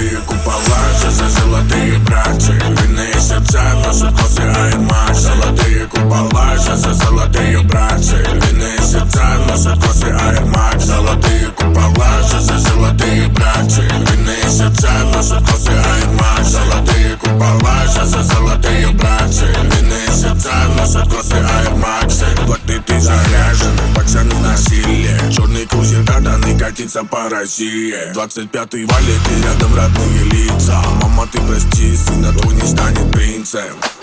золотые купола, все за золотые братья. Львиные сердца носят косы Air Max. Золотые купола, все за золотые братья. Львиные сердца носят косы Air Max. Золотые купола, все за золотые братья. Львиные сердца носят косы Air Max. Золотые купола, все за золотые братья. Львиные сердца носят косы Air Max. Блокноты заряжены, пацаны насилие. Черный крузер катаный катится по России. 25-й валит и рядом родные лица. Мама, ты прости, сына твой не станет принцем.